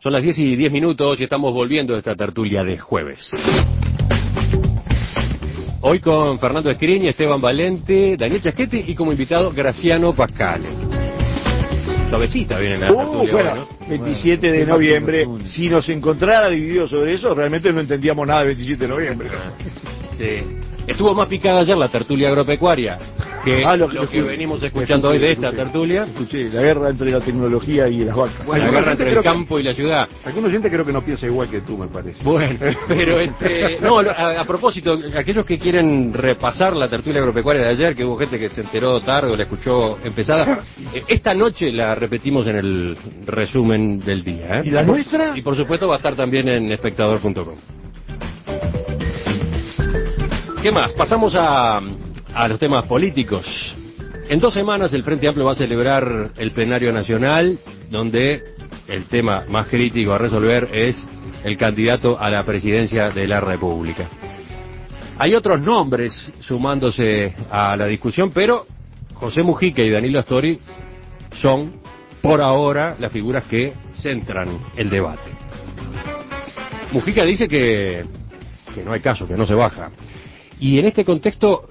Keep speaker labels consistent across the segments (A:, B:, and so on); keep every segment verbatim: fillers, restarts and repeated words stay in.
A: Son las diez y diez minutos y estamos volviendo a esta tertulia de jueves. Hoy con Fernando Escriñi, Esteban Valente, Daniel Chasquete y como invitado Graciano Pascale. Suavecita viene la
B: uh,
A: tertulia
B: bueno,
A: hoy, ¿no?
B: veintisiete de noviembre, si nos encontrara divididos sobre eso, realmente no entendíamos nada del veintisiete de noviembre.
A: Sí. Estuvo más picada ayer la tertulia agropecuaria que ah, lo, lo que, que venimos escuchando escuché, hoy de esta
B: escuché,
A: tertulia.
B: Escuché, la guerra entre la tecnología y las vacas.
A: Bueno, la guerra entre el campo que, y la ciudad.
C: Algunos gente creo que no piensa igual que tú, me parece.
A: Bueno, pero este, no, a, a propósito, aquellos que quieren repasar la tertulia agropecuaria de ayer, que hubo gente que se enteró tarde o la escuchó empezada, esta noche la repetimos en el resumen del día. ¿eh?
B: ¿Y la nuestra?
A: Y por supuesto va a estar también en espectador punto com. ¿Qué más? Pasamos a, a los temas políticos. En dos semanas el Frente Amplio va a celebrar el plenario nacional, donde el tema más crítico a resolver es el candidato a la presidencia de la República. Hay otros nombres sumándose a la discusión, pero José Mujica y Danilo Astori son, por ahora, las figuras que centran el debate. Mujica dice que, que no hay caso, que no se baja. Y en este contexto,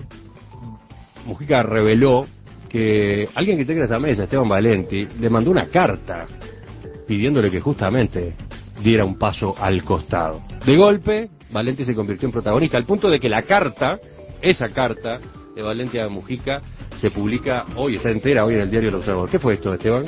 A: Mujica reveló que alguien que integra esta mesa, Esteban Valente, le mandó una carta pidiéndole que justamente diera un paso al costado. De golpe, Valente se convirtió en protagonista, al punto de que la carta, esa carta de Valente a Mujica, se publica hoy, está entera hoy en el diario El Observador. ¿Qué fue esto, Esteban?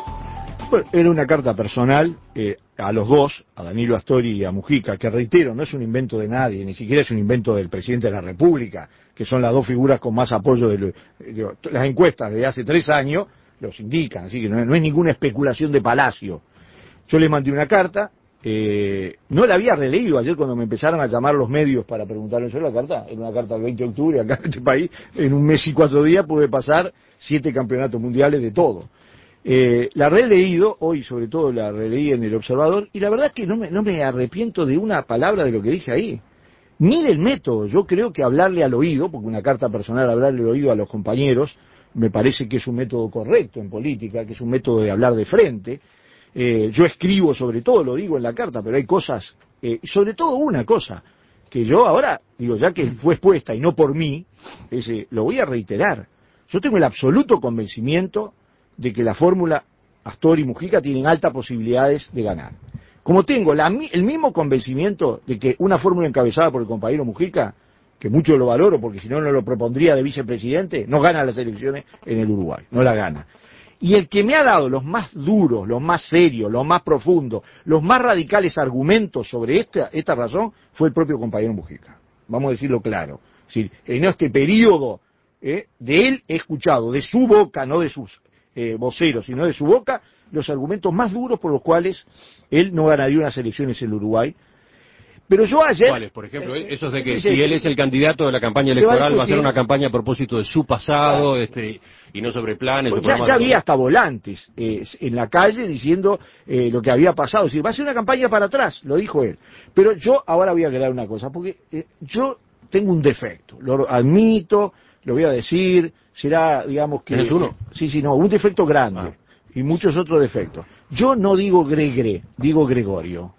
B: Bueno, era una carta personal eh, a los dos, a Danilo Astori y a Mujica, que reitero, no es un invento de nadie, ni siquiera es un invento del presidente de la República, que son las dos figuras con más apoyo de, lo, de las encuestas de hace tres años, los indican, así que no, no es ninguna especulación de Palacio. Yo le mandé una carta, eh, no la había releído ayer cuando me empezaron a llamar los medios para preguntarme sobre la carta, era una carta del veinte de octubre, acá en este país, en un mes y cuatro días pude pasar siete campeonatos mundiales de todo. Eh, la he releído, hoy sobre todo la releí en El Observador, y la verdad es que no me, no me arrepiento de una palabra de lo que dije ahí, ni del método. Yo creo que hablarle al oído, porque una carta personal, hablarle al oído a los compañeros, me parece que es un método correcto en política, que es un método de hablar de frente. Eh, yo escribo sobre todo, lo digo en la carta, pero hay cosas, eh, sobre todo una cosa, que yo ahora, digo, ya que fue expuesta y no por mí, ese, lo voy a reiterar. Yo tengo el absoluto convencimiento de que la fórmula Astori y Mujica tienen altas posibilidades de ganar. Como tengo la, el mismo convencimiento de que una fórmula encabezada por el compañero Mujica, que mucho lo valoro porque si no, no lo propondría de vicepresidente, no gana las elecciones en el Uruguay, no la gana. Y el que me ha dado los más duros, los más serios, los más profundos, los más radicales argumentos sobre esta, esta razón fue el propio compañero Mujica. Vamos a decirlo claro. Es decir, en este periodo eh, de él he escuchado de su boca, no de sus Eh, voceros, sino de su boca, los argumentos más duros por los cuales él no ganaría unas elecciones en el Uruguay. Pero yo ayer...
A: ¿Cuáles, por ejemplo? Eh, esos de que eh, si eh, él es el candidato de la campaña electoral, va a, va a ser una campaña a propósito de su pasado, claro, este, y no sobre planes.
B: Pues ya, ya había hasta volantes eh, en la calle diciendo eh, lo que había pasado. Es decir, va a ser una campaña para atrás, lo dijo él. Pero yo ahora voy a aclarar una cosa, porque eh, yo tengo un defecto, lo admito, lo voy a decir, será, digamos que...
A: ¿Tienes uno?
B: Sí, sí, no, un defecto grande, ah. y muchos otros defectos. Yo no digo Gregre, digo Gregorio.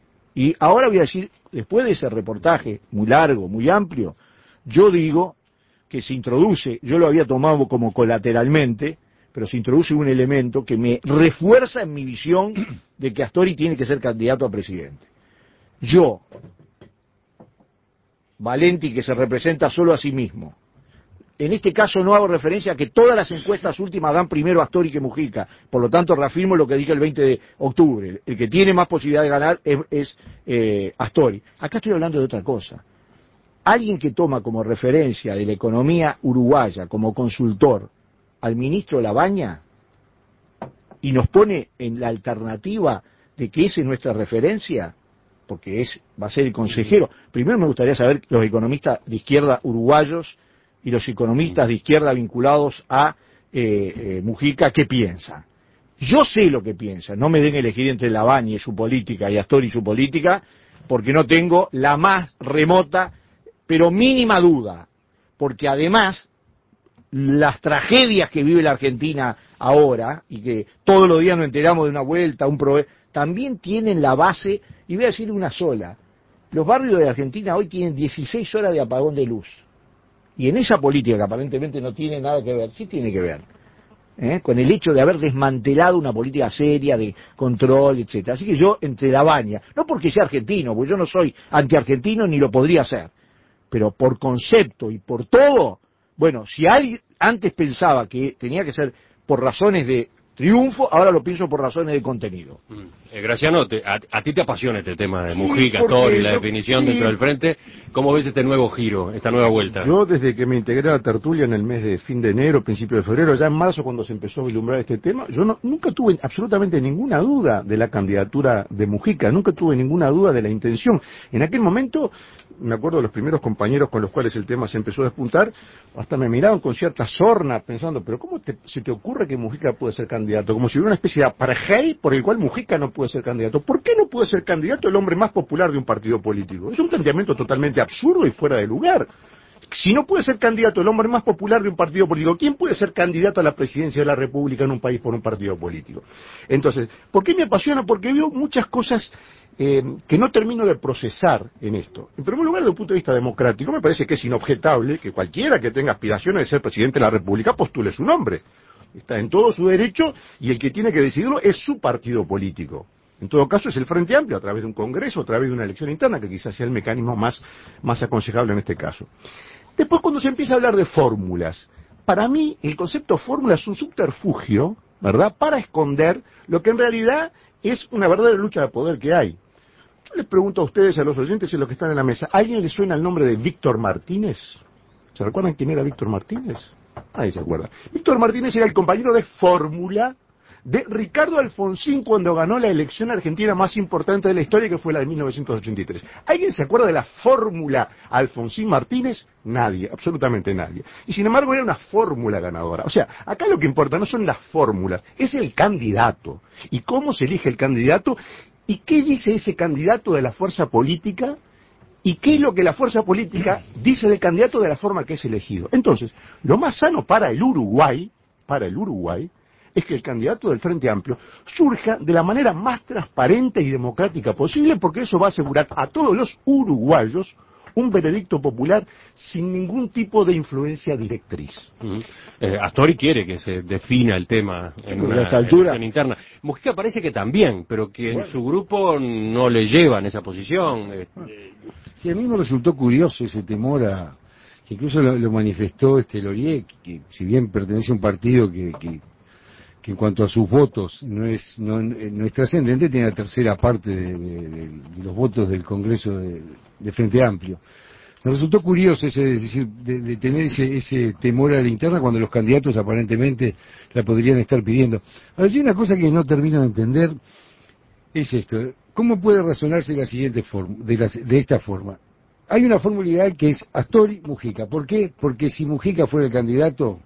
B: Y ahora voy a decir, después de ese reportaje muy largo, muy amplio, yo digo que se introduce, yo lo había tomado como colateralmente, pero se introduce un elemento que me refuerza en mi visión de que Astori tiene que ser candidato a presidente. Yo, Valenti, que se representa solo a sí mismo, en este caso no hago referencia a que todas las encuestas últimas dan primero a Astori que Mujica, por lo tanto reafirmo lo que dije el veinte de octubre, el que tiene más posibilidad de ganar es, es eh, Astori. Acá estoy hablando de otra cosa. Alguien que toma como referencia de la economía uruguaya, como consultor, al ministro Labaña, y nos pone en la alternativa de que esa es nuestra referencia, porque es va a ser el consejero. Primero me gustaría saber los economistas de izquierda uruguayos y los economistas de izquierda vinculados a eh, eh, Mujica, ¿qué piensan? Yo sé lo que piensan, no me den elegir entre Labaña y su política y Astori y su política, porque no tengo la más remota, pero mínima duda, porque además las tragedias que vive la Argentina ahora, y que todos los días nos enteramos de una vuelta, un prove también tienen la base, y voy a decir una sola, los barrios de Argentina hoy tienen dieciséis horas de apagón de luz. Y en esa política, que aparentemente no tiene nada que ver, sí tiene que ver, ¿eh? con el hecho de haber desmantelado una política seria de control, etcétera. Así que yo, entre la baña, no porque sea argentino, porque yo no soy antiargentino ni lo podría ser, pero por concepto y por todo, bueno, si alguien antes pensaba que tenía que ser por razones de triunfo, ahora lo pienso por razones de contenido.
A: Mm. Eh, Graciano, te, a, a ti te apasiona este tema de
C: Sí,
A: Mujica,
C: porque
A: Astori, la
C: yo-
A: definición
C: sí.
A: dentro del frente. ¿Cómo ves este nuevo giro, esta nueva vuelta?
C: Yo desde que me integré a la tertulia en el mes de fin de enero, principio de febrero, ya en marzo cuando se empezó a vislumbrar este tema, yo no, nunca tuve absolutamente ninguna duda de la candidatura de Mujica, nunca tuve ninguna duda de la intención. En aquel momento, me acuerdo de los primeros compañeros con los cuales el tema se empezó a despuntar, hasta me miraban con cierta sorna pensando, pero ¿cómo te, se te ocurre que Mujica puede ser candidato? Como si hubiera una especie de apartheid por el cual Mujica no puede ser candidato. ¿Por qué no puede ser candidato el hombre más popular de un partido político? Es un planteamiento totalmente absurdo y fuera de lugar. Si no puede ser candidato el hombre más popular de un partido político, ¿quién puede ser candidato a la presidencia de la República en un país por un partido político? Entonces, ¿por qué me apasiona? Porque veo muchas cosas eh, que no termino de procesar en esto. En primer lugar, desde un punto de vista democrático, me parece que es inobjetable que cualquiera que tenga aspiraciones de ser presidente de la República postule su nombre. Está en todo su derecho y el que tiene que decidirlo es su partido político. En todo caso, es el Frente Amplio, a través de un congreso, a través de una elección interna, que quizás sea el mecanismo más, más aconsejable en este caso. Después, cuando se empieza a hablar de fórmulas, para mí el concepto fórmula es un subterfugio, ¿verdad?, para esconder lo que en realidad es una verdadera lucha de poder que hay. Yo les pregunto a ustedes, a los oyentes y a los que están en la mesa, ¿a alguien le suena el nombre de Víctor Martínez? ¿Se recuerdan quién era Víctor Martínez? Nadie se acuerda. Víctor Martínez era el compañero de fórmula de Ricardo Alfonsín cuando ganó la elección argentina más importante de la historia, que fue la de mil novecientos ochenta y tres. ¿Alguien se acuerda de la fórmula Alfonsín Martínez? Nadie, absolutamente nadie. Y sin embargo era una fórmula ganadora. O sea, acá lo que importa no son las fórmulas, es el candidato. Y cómo se elige el candidato, y qué dice ese candidato de la fuerza política, y qué es lo que la fuerza política dice del candidato de la forma que es elegido. Entonces, lo más sano para el Uruguay, para el Uruguay, es que el candidato del Frente Amplio surja de la manera más transparente y democrática posible, porque eso va a asegurar a todos los uruguayos un veredicto popular sin ningún tipo de influencia directriz.
A: Uh-huh. eh, Astori quiere que se defina el tema en
B: Pero
A: una
B: a esta altura-
A: elección interna. Mujica parece que también, pero que
B: Bueno.
A: en su grupo no le llevan esa posición. Eh,
D: Sí, a mí me resultó curioso ese temor a, que incluso lo, lo manifestó este Lorier, que, que si bien pertenece a un partido que, que, que en cuanto a sus votos no es no, no es trascendente, tiene la tercera parte de, de, de, de los votos del Congreso de, de Frente Amplio. Me resultó curioso ese, es decir, de, de tener ese, ese temor a la interna cuando los candidatos aparentemente la podrían estar pidiendo. Ahora, hay una cosa que no termino de entender, es esto. ¿Cómo puede razonarse la siguiente forma, de, la, de esta forma? Hay una fórmula ideal que es Astori-Mujica. ¿Por qué? Porque si Mujica fuera el candidato,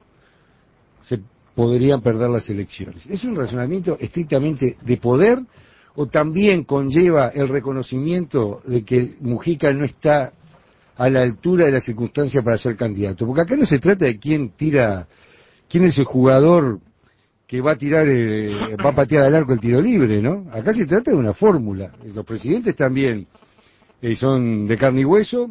D: se podrían perder las elecciones. ¿Es un razonamiento estrictamente de poder o también conlleva el reconocimiento de que Mujica no está a la altura de la circunstancia para ser candidato? Porque acá no se trata de quién tira, quién es el jugador que va a tirar, eh, va a patear al arco el tiro libre, ¿no? Acá se trata de una fórmula. Los presidentes también eh, son de carne y hueso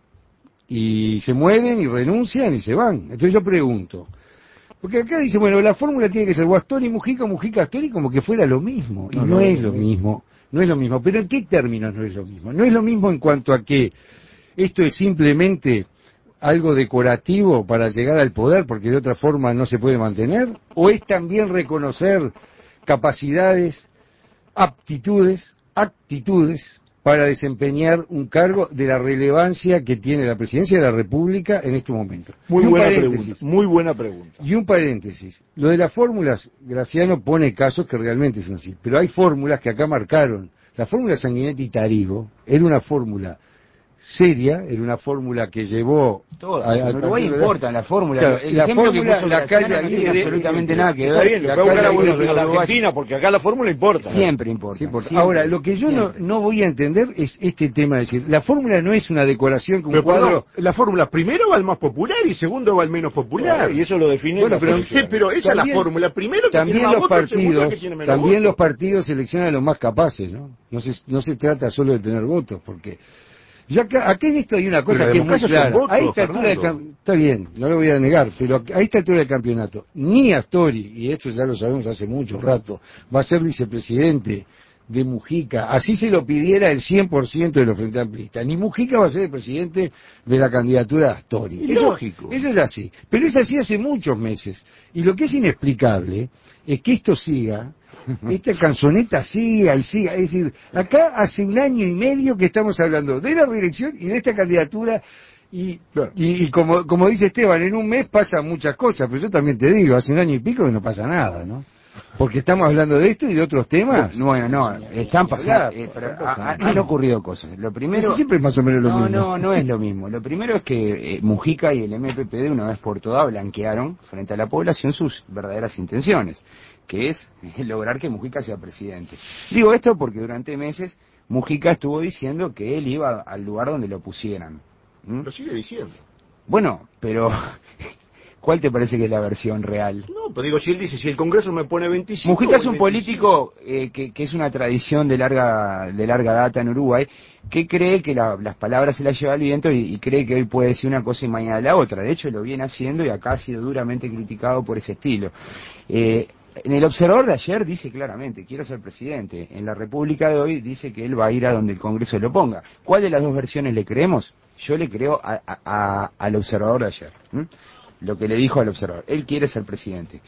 D: y se mueren y renuncian y se van. Entonces yo pregunto, porque acá dice, bueno, la fórmula tiene que ser Astori, Mujica, Mujica, Astori, como que fuera lo mismo. Y no, no, no es lo mismo, no es lo mismo. Pero ¿en qué términos no es lo mismo? No es lo mismo en cuanto a que esto es simplemente algo decorativo para llegar al poder, porque de otra forma no se puede mantener, o es también reconocer capacidades, aptitudes, actitudes para desempeñar un cargo de la relevancia que tiene la presidencia de la República en este momento.
B: Muy
D: Y un
B: buena
D: paréntesis,
B: pregunta, muy buena pregunta.
D: Y un paréntesis, lo de las fórmulas, Graciano pone casos que realmente son así, pero hay fórmulas que acá marcaron. La fórmula Sanguinetti-Tarigo era una fórmula seria, era una fórmula que llevó...
E: Todas,
D: a,
E: en Uruguay
D: a,
E: importan la fórmula.
D: Claro,
E: el
D: la
E: ejemplo
D: fórmula,
E: que puso
D: la calle
E: Graciano no tiene
D: Aguirre,
E: absolutamente nada que
B: Está
E: ver.
B: bien, le
D: La
B: puede buscar
D: calle
B: a
D: Aguirre
B: la
D: de Uruguay.
B: Argentina, porque acá la fórmula importa.
E: Siempre importa.
D: Sí, importa.
E: Siempre,
D: Ahora, lo que yo no,
E: siempre.
D: no voy a entender es este tema, es decir, la fórmula no es una decoración que un
C: Pero
D: cuadro...
C: perdón, la fórmula primero va al más popular y segundo va al menos popular.
B: Y eso lo define
C: Bueno,
B: la
C: pero,
B: selección.
C: pero esa es la
D: También-
C: fórmula. Primero que
D: También
C: tiene más
D: los
C: votos, segundo
D: partidos,
C: que tiene menos
D: también los
C: votos.
D: partidos seleccionan a los más capaces, ¿no? No se, no se trata solo de tener votos, porque yo acá, acá en esto hay una cosa
C: Pero la
D: que es muy
C: democracia son
D: clara.
C: votos,
D: a esta altura del
C: Fernando.
D: cam- está bien, no lo voy a negar, pero a esta altura del campeonato, ni Astori, y esto ya lo sabemos hace mucho rato, va a ser vicepresidente de Mujica, así se lo pidiera el cien por ciento de los frente amplistas, ni Mujica va a ser el presidente de la candidatura de Astori.
C: Y
D: Eso,
C: lógico.
D: eso es así, pero es así hace muchos meses. Y lo que es inexplicable es que esto siga, esta canzoneta siga y siga. Es decir, acá hace un año y medio que estamos hablando de la reelección y de esta candidatura. Y,
C: Claro.
D: y, y como, como dice Esteban, en un mes pasan muchas cosas, pero yo también te digo, hace un año y pico que no pasa nada, ¿no? Porque estamos hablando de esto y de otros temas.
E: Bueno, no, están pasando,
D: hablar,
E: eh, pero
D: están
E: ha-
D: pasando.
E: han ocurrido cosas. Lo primero...
D: Eso siempre es más o menos lo
E: no,
D: mismo.
E: no, no es lo mismo. Lo primero es que eh, Mujica y el M P P de una vez por todas blanquearon frente a la población sus verdaderas intenciones, que es lograr que Mujica sea presidente. Digo esto porque durante meses Mujica estuvo diciendo que él iba al lugar donde lo pusieran. ¿Mm?
C: Lo sigue diciendo.
E: Bueno, pero ¿cuál te parece que es la versión real?
C: No, pues digo, si él dice, si el Congreso me pone veinticinco...
E: Mujica es
C: voy
E: un político eh, que, que es una tradición de larga de larga data en Uruguay, que cree que la- las palabras se las lleva al viento y, y cree que hoy puede decir una cosa y mañana la otra. De hecho, lo viene haciendo y acá ha sido duramente criticado por ese estilo. Eh, en el Observador de ayer dice claramente, quiero ser presidente. En la República de hoy dice que él va a ir a donde el Congreso lo ponga. ¿Cuál de las dos versiones le creemos? Yo le creo a- a- a- al Observador de ayer. ¿m? Lo que le dijo al Observador. Él quiere ser presidente.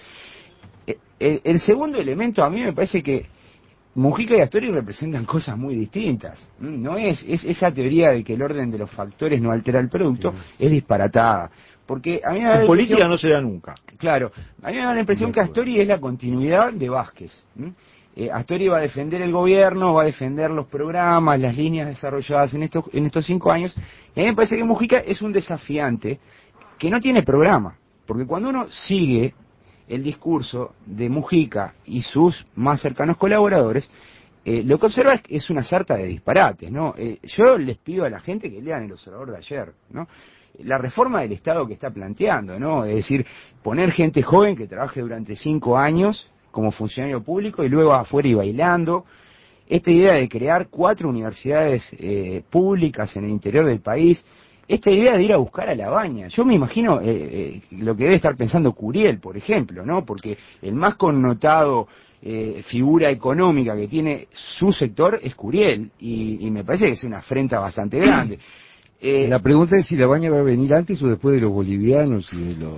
E: El, el segundo elemento, a mí me parece que Mujica y Astori representan cosas muy distintas. ¿m? No es, es esa teoría de que el orden de los factores no altera el producto, es disparatada. Porque a mí me da la
B: En política
E: impresión-
B: no se da nunca.
E: Claro, a mí me da la impresión que Astori es la continuidad de Vázquez. ¿m? Eh, Astori va a defender el gobierno, va a defender los programas, las líneas desarrolladas en estos, en estos cinco años. Y a mí me parece que Mujica es un desafiante que no tiene programa. Porque cuando uno sigue el discurso de Mujica y sus más cercanos colaboradores, eh, lo que observa es, es una sarta de disparates, ¿no? Eh, yo les pido a la gente que lean el Observador de ayer, ¿no? La reforma del Estado que está planteando, ¿no? Es decir, poner gente joven que trabaje durante cinco años como funcionario público y luego afuera y bailando. Esta idea de crear cuatro universidades eh, públicas en el interior del país. Esta idea de ir a buscar a la baña. Yo me imagino eh, eh, lo que debe estar pensando Curiel, por ejemplo, ¿no? Porque el más connotado eh, figura económica que tiene su sector es Curiel. Y, y me parece que es una afrenta bastante grande. Eh,
D: La pregunta es si la baña va a venir antes o después de los bolivianos y de los...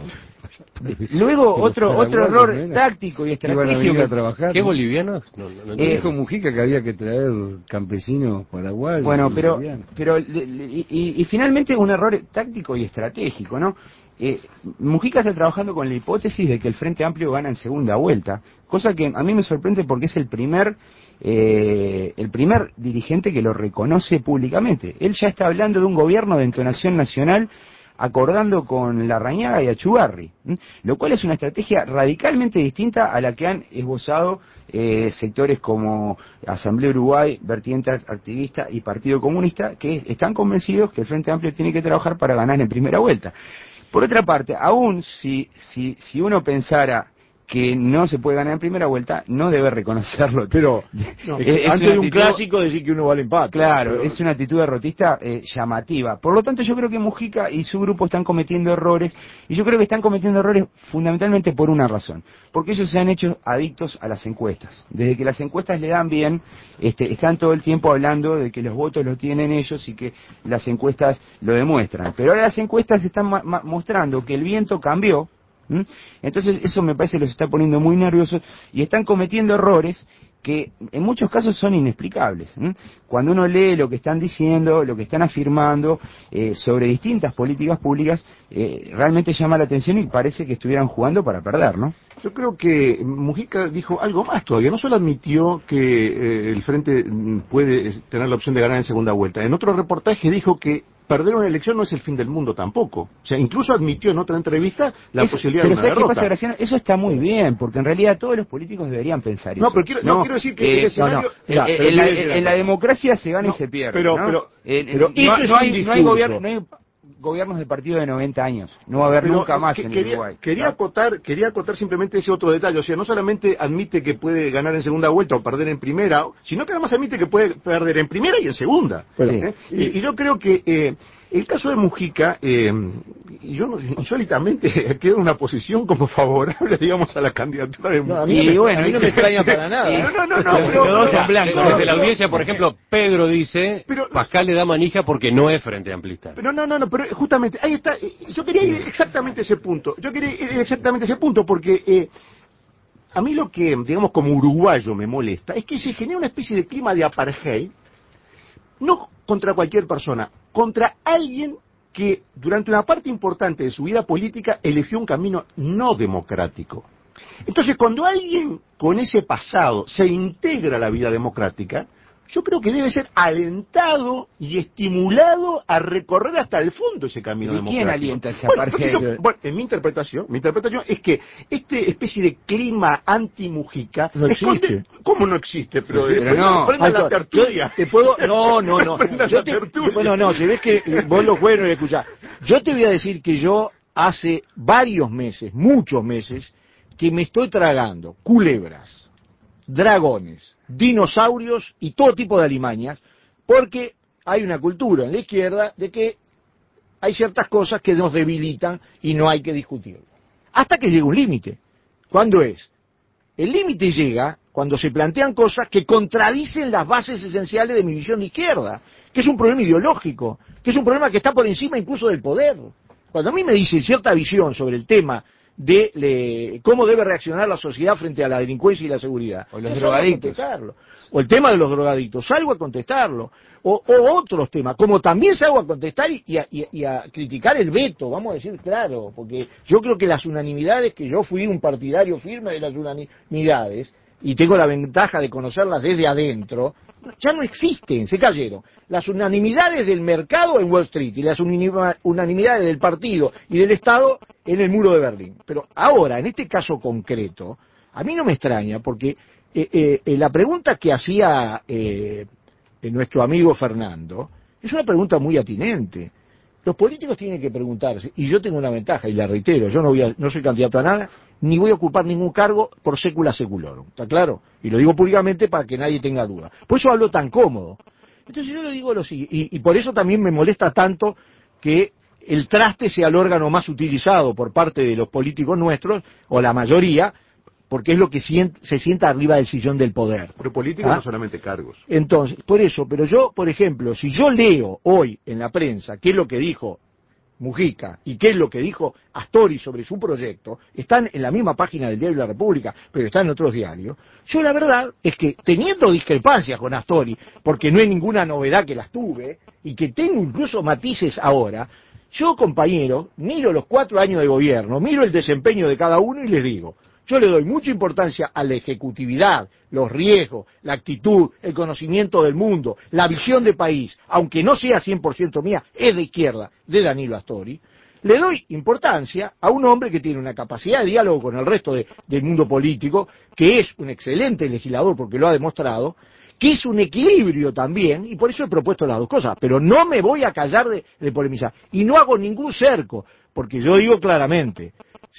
E: luego
D: de los
E: otro otro
D: paraguayos,
E: error
D: ¿no era?
E: táctico y
D: Que iban a
E: estratégico
D: venir a
E: que-
D: trabajar.
A: ¿Qué
D: ¿no?
A: bolivianos? No, no, no
D: Eh,
A: entiendo.
D: dijo Mujica que había que traer campesinos paraguayos.
E: Bueno,
D: y
E: pero
D: bolivianos.
E: pero le- le- y, y finalmente un error táctico y estratégico, ¿no? Eh, Mujica está trabajando con la hipótesis de que el Frente Amplio gana en segunda vuelta, cosa que a mí me sorprende porque es el primer eh, el primer dirigente que lo reconoce públicamente. Él ya está hablando de un gobierno de entonación nacional acordando con Larrañaga y Achugarri, ¿m? Lo cual es una estrategia radicalmente distinta a la que han esbozado eh, sectores como Asamblea Uruguay, Vertiente Activista y Partido Comunista, que están convencidos que el Frente Amplio tiene que trabajar para ganar en primera vuelta. Por otra parte, aún si, si, si uno pensara que no se puede ganar en primera vuelta, no debe reconocerlo.
B: Pero no,
E: Es- es
B: antes
E: una
B: de un
E: actitud-
B: clásico decir que uno va al empate.
E: Claro,
B: Pero-
E: es una actitud derrotista eh, llamativa. Por lo tanto, yo creo que Mujica y su grupo están cometiendo errores, y yo creo que están cometiendo errores fundamentalmente por una razón, porque ellos se han hecho adictos a las encuestas. Desde que las encuestas le dan bien, este, están todo el tiempo hablando de que los votos los tienen ellos y que las encuestas lo demuestran. Pero ahora las encuestas están ma- ma- mostrando que el viento cambió, ¿Mm? Entonces eso me parece los está poniendo muy nerviosos y están cometiendo errores que en muchos casos son inexplicables. ¿eh? Cuando uno lee lo que están diciendo, lo que están afirmando eh, sobre distintas políticas públicas, eh, realmente llama la atención y parece que estuvieran jugando para perder, ¿no?
C: Yo creo que Mujica dijo algo más todavía. No solo admitió que eh, el Frente puede tener la opción de ganar en segunda vuelta. En otro reportaje dijo que perder una elección no es el fin del mundo tampoco. O sea, incluso admitió en otra entrevista la
E: eso,
C: posibilidad
E: pero
C: de una
E: ¿sabes
C: derrota.
E: qué pasa, Graciano? Eso está muy bien, porque en realidad todos los políticos deberían pensar eso.
C: No, pero quiero, no, no quiero decir que
E: eh,
C: el escenario...
E: no, no.
C: Mira,
E: eh,
C: pero
E: en, la,
C: decir
E: en la democracia se gana
C: no,
E: y se pierde,
C: pero,
E: ¿no?
C: pero,
E: eh,
B: pero
E: no,
B: eso
E: no,
B: es
E: no,
B: un
E: hay, no hay
B: discurso.
E: gobierno, no hay gobiernos de partido de noventa años. No va a haber
C: pero,
E: nunca más
C: que,
E: en
C: quería,
E: Uruguay.
C: Quería
E: ¿no?
C: acotar, quería acotar simplemente ese otro detalle. O sea, no solamente admite que puede ganar en segunda vuelta o perder en primera, sino que además admite que puede perder en primera y en segunda.
B: Bueno,
C: ¿eh? y, y yo creo que eh, el caso de Mujica, eh, yo no, insólitamente quedo en una posición como favorable, digamos, a la candidatura de Mujica.
B: No, a, mí no me,
E: bueno,
B: a mí no me extraña para nada.
C: No, no, no, no,
A: Pero-
C: pero-
A: pero dos
C: pero-
A: en blanco.
C: no,
A: Desde la
C: pero-
A: audiencia, por ejemplo, Pedro dice,
C: Pero-
A: Pascal le da manija porque no es Frente Amplista.
C: Pero no, no, no, pero justamente, ahí está, eh, yo quería ir exactamente a ese punto, yo quería ir exactamente a ese punto, porque eh, a mí lo que, digamos, como uruguayo me molesta, es que se genera una especie de clima de apartheid, no contra cualquier persona, contra alguien que durante una parte importante de su vida política eligió un camino no democrático. Entonces, cuando alguien con ese pasado se integra a la vida democrática, yo creo que debe ser alentado y estimulado a recorrer hasta el fondo ese camino
E: ¿Y
C: democrático.
E: quién alienta ese
C: Bueno,
E: apartheid?
C: porque yo- bueno, en mi interpretación, mi interpretación es que este especie de clima anti-Mujica
B: No
C: esconde-
B: existe.
C: ¿Cómo no existe? Pero,
E: Pero
C: prenda-
E: no.
C: prenda
B: Ay,
C: la
B: yo-
C: tertulia.
B: Te puedo, no, no, no.
C: Prenda
B: Yo
C: la
B: te-
C: tertulia.
B: bueno, no, si ves que eh, vos lo bueno y escuchás. Yo te voy a decir que yo hace varios meses, muchos meses, que me estoy tragando culebras, dragones, dinosaurios y todo tipo de alimañas, porque hay una cultura en la izquierda de que hay ciertas cosas que nos debilitan y no hay que discutirlo. Hasta que llega un límite. ¿Cuándo es? El límite llega cuando se plantean cosas que contradicen las bases esenciales de mi visión de izquierda, que es un problema ideológico, que es un problema que está por encima incluso del poder. Cuando a mí me dicen cierta visión sobre el tema de le, cómo debe reaccionar la sociedad frente a la delincuencia y la seguridad,
E: O los
B: yo salgo a
E: drogadictos.
B: contestarlo. O el tema de los drogadictos, salgo a contestarlo. O, o otros temas, como también salgo a contestar y a, y, a, y a criticar el veto, vamos a decir claro, porque yo creo que las unanimidades, que yo fui un partidario firme de las unanimidades, y tengo la ventaja de conocerlas desde adentro, ya no existen, se cayeron. Las unanimidades del mercado en Wall Street y las unanima- unanimidades del partido y del Estado en el muro de Berlín. Pero ahora, en este caso concreto, a mí no me extraña, porque eh, eh, eh, la pregunta que hacía eh, eh, nuestro amigo Fernando es una pregunta muy atinente. Los políticos tienen que preguntarse, y yo tengo una ventaja, y la reitero, yo no, voy a, no soy candidato a nada, ni voy a ocupar ningún cargo por sécula seculorum, ¿está claro? Y lo digo públicamente para que nadie tenga duda. Por eso hablo tan cómodo. Entonces yo le digo lo siguiente, y, y por eso también me molesta tanto que el traste sea el órgano más utilizado por parte de los políticos nuestros, o la mayoría, porque es lo que sient, se sienta arriba del sillón del poder.
C: Pero política
B: ¿Ah?
C: no solamente cargos.
B: Entonces, por eso, pero yo, por ejemplo, si yo leo hoy en la prensa qué es lo que dijo Mujica y qué es lo que dijo Astori sobre su proyecto, están en la misma página del Diario de la República, pero están en otros diarios, yo la verdad es que teniendo discrepancias con Astori, porque no hay ninguna novedad que las tuve, y que tengo incluso matices ahora, yo, compañero, miro los cuatro años de gobierno, miro el desempeño de cada uno y les digo, yo le doy mucha importancia a la ejecutividad, los riesgos, la actitud, el conocimiento del mundo, la visión de país, aunque no sea cien por ciento mía, es de izquierda, de Danilo Astori. Le doy importancia a un hombre que tiene una capacidad de diálogo con el resto de, del mundo político, que es un excelente legislador porque lo ha demostrado, que es un equilibrio también, y por eso he propuesto las dos cosas, pero no me voy a callar de, de polemizar, y no hago ningún cerco, porque yo digo claramente,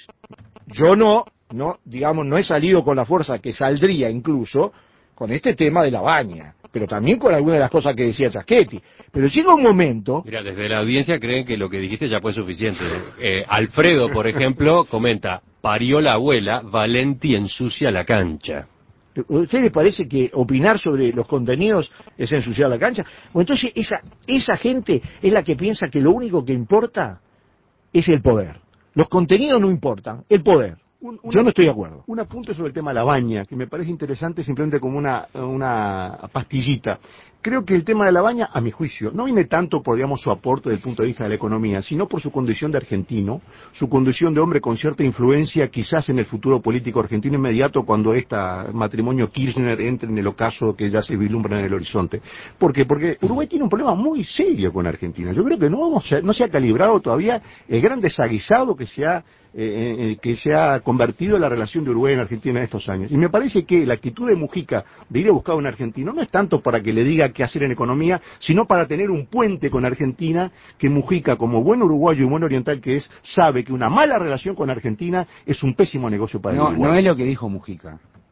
B: yo no, no, digamos, no he salido con la fuerza que saldría incluso con este tema de la baña, pero también con algunas de las cosas que decía Chaschetti. Pero llega un momento...
A: Mira, desde la audiencia creen que lo que dijiste ya fue suficiente. Eh, Alfredo, por ejemplo, comenta, parió la abuela, Valenti ensucia la cancha.
B: ¿A usted le parece que opinar sobre los contenidos es ensuciar la cancha? O entonces esa, esa gente es la que piensa que lo único que importa es el poder. Los contenidos no importan, el poder.
C: Un, una,
B: Yo no estoy de acuerdo.
C: Un apunte sobre el tema de la baña, que me parece interesante simplemente como una, una pastillita. Creo que el tema de la baña, a mi juicio, no viene tanto por, digamos, su aporte desde el punto de vista de la economía, sino por su condición de argentino, su condición de hombre con cierta influencia quizás en el futuro político argentino inmediato cuando este matrimonio Kirchner entre en el ocaso que ya se vislumbra en el horizonte. ¿Por qué? Porque Uruguay tiene un problema muy serio con Argentina. Yo creo que no, vamos a, no se ha calibrado todavía el gran desaguisado que se ha Eh, eh, que se ha convertido en la relación de Uruguay en Argentina en estos años. Y me parece que la actitud de Mujica de ir a buscar a un argentino no es tanto para que le diga qué hacer en economía, sino para tener un puente con Argentina, que Mujica, como buen uruguayo y buen oriental que es, sabe que una mala relación con Argentina es un pésimo negocio para
E: no,
C: el Uruguay.
E: No es lo que dijo Mujica.